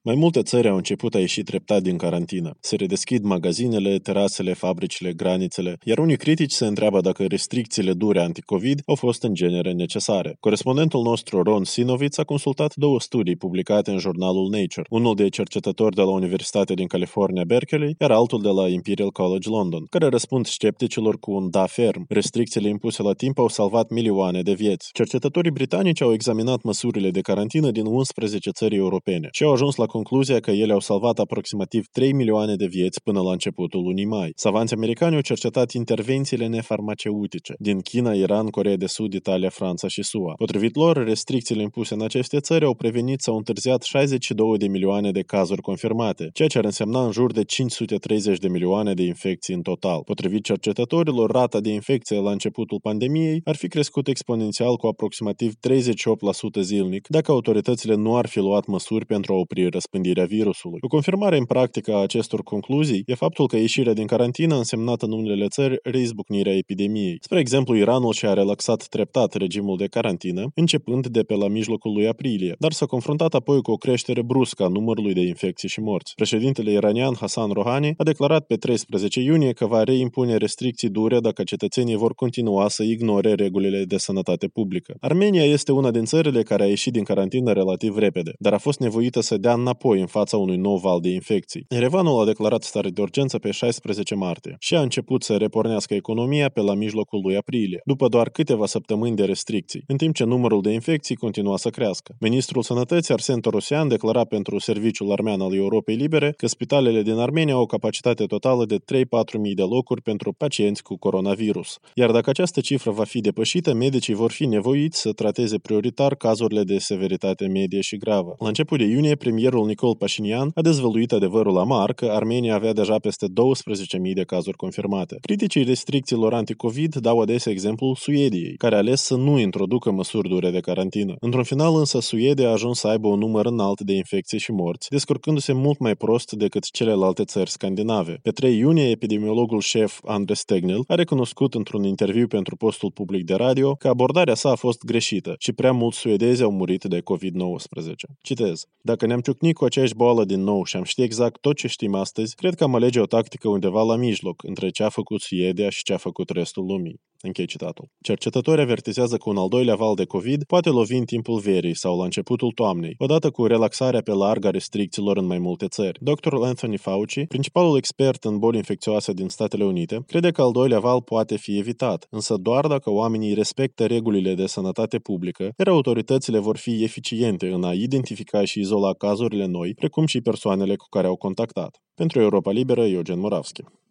Mai multe țări au început a ieși treptat din carantină. Se redeschid magazinele, terasele, fabricile, granițele, iar unii critici se întreabă dacă restricțiile dure anti-Covid au fost în genere necesare. Corespondentul nostru, Ron Sinoviț, a consultat două studii publicate în jurnalul Nature, unul de cercetători de la Universitatea din California, Berkeley, iar altul de la Imperial College London, care răspund scepticilor cu un da ferm. Restricțiile impuse la timp au salvat milioane de vieți. Cercetătorii britanici au examinat măsurile de carantină din 11 țări europene și au ajuns la concluzia că ele au salvat aproximativ 3 milioane de vieți până la începutul lunii mai. Savanți americani au cercetat intervențiile nefarmaceutice din China, Iran, Coreea de Sud, Italia, Franța și SUA. Potrivit lor, restricțiile impuse în aceste țări au prevenit sau întârziat 62 de milioane de cazuri confirmate, ceea ce ar însemna în jur de 530 de milioane de infecții în total. Potrivit cercetătorilor, rata de infecție la începutul pandemiei ar fi crescut exponențial cu aproximativ 38% zilnic dacă autoritățile nu ar fi luat măsuri pentru a opri răspândirea virusului. O confirmare în practică a acestor concluzii e faptul că ieșirea din carantină a însemnat în unele țări reizbucnirea epidemiei. Spre exemplu, Iranul și-a relaxat treptat regimul de carantină, începând de pe la mijlocul lui aprilie, dar s-a confruntat apoi cu o creștere bruscă a numărului de infecții și morți. Președintele iranian Hassan Rouhani a declarat pe 13 iunie că va reimpune restricții dure dacă cetățenii vor continua să ignore regulile de sănătate publică. Armenia este una din țările care a ieșit din carantină relativ repede, dar a fost nevoită să dea înapoi în fața unui nou val de infecții. Yerevanul a declarat stare de urgență pe 16 martie și a început să repornească economia pe la mijlocul lui aprilie, după doar câteva săptămâni de restricții, în timp ce numărul de infecții continua să crească. Ministrul Sănătății Arsen Torossian declara pentru Serviciul Armean al Europei Libere că spitalele din Armenia au o capacitate totală de 3-4 mii de locuri pentru pacienți cu coronavirus. Iar dacă această cifră va fi depășită, medicii vor fi nevoiți să trateze prioritar cazurile de severitate medie și gravă. La început de iunie, premierul Nicol Pașinian a dezvăluit adevărul amar că Armenia avea deja peste 12.000 de cazuri confirmate. Criticii restricțiilor anti-Covid dau adesea exemplul Suediei, care a ales să nu introducă măsuri dure de carantină. Într-un final însă, Suedia a ajuns să aibă un număr înalt de infecții și morți, descurcându-se mult mai prost decât celelalte țări scandinave. Pe 3 iunie, epidemiologul șef Anders Tegnell a recunoscut într-un interviu pentru postul public de radio că abordarea sa a fost greșită și prea mulți suedezi au murit de COVID-19. Citez: "Dacă ne-am ciocnit cu aceeași boală din nou și am ști exact tot ce știm astăzi, cred că am alege o tactică undeva la mijloc între ce a făcut Suedia și ce a făcut restul lumii." Închei citatul. Cercetătorii avertizează că un al doilea val de COVID poate lovi în timpul verii sau la începutul toamnei, odată cu relaxarea pe larg a restricțiilor în mai multe țări. Dr. Anthony Fauci, principalul expert în boli infecțioase din Statele Unite, crede că al doilea val poate fi evitat, însă doar dacă oamenii respectă regulile de sănătate publică, iar autoritățile vor fi eficiente în a identifica și izola cazurile noi, precum și persoanele cu care au contactat. Pentru Europa Liberă, Eugen Moravski.